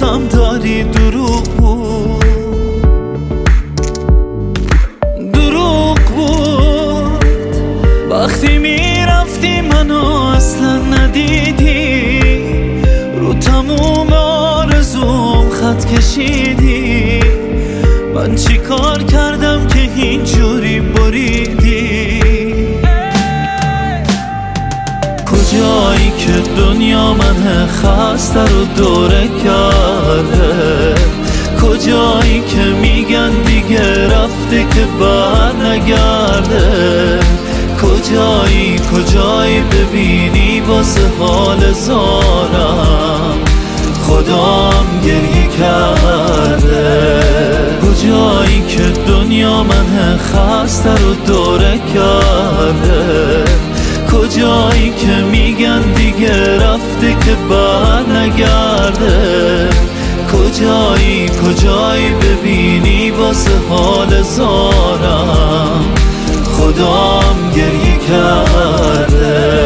دوستم داری دروغ بود، دروغ بود. وقتی میرفتی منو اصلا ندیدی، رو تموم آرزوم خط کشیدی. من چی کار کردم که اینجوری بریدی؟ کجایی که دنیا من خسته رو دوره کرده؟ کجایی که میگن دیگه رفته که بر نگرده؟ کجایی ببینی واسه حال زارم خدام گریه کرده؟ کجایی که دنیا من خسته رو دوره کرده؟ کجایی که میگن دیگه رفته که بر نگرده؟ کجایی ببینی واسه حال زارم خدام گریه کرده؟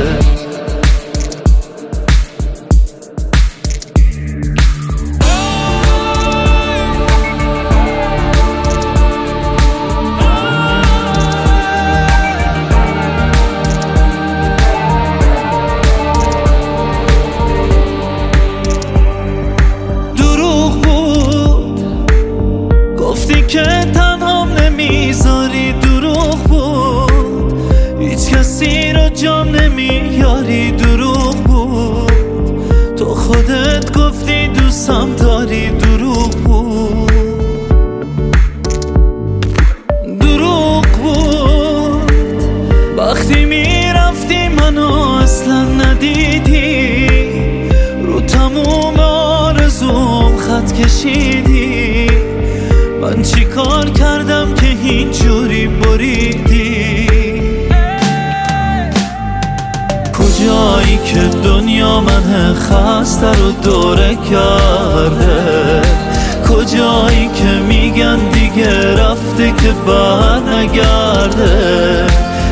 که تنهام نمیذاری، دروغ بود. هیچ کسی رو جام نمیاری، دروغ بود. تو خودت گفتی دوستم داری، دروغ بود، دروغ بود. وقتی میرفتی منو اصلا ندیدی، رو تموم آرزوم خط کشیدی. من چی کار کردم که اینجوری بریدی؟ کجایی که دنیا من خسته رو دوره کرده؟ کجایی که میگن دیگه رفته که بر نگرده؟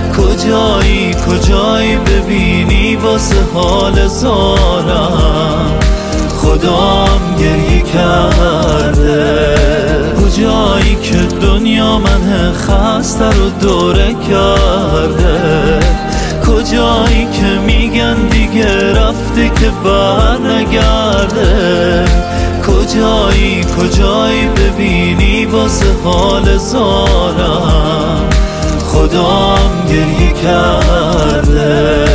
کجایی ببینی واسه حال زارم خدام گریه کرده؟ کجایی که دنیا من خسته رو دوره کرده؟ کجایی که میگن دیگه رفته که بر نگرده؟ کجایی ببینی واسه حال زارم خدام گریه کرده؟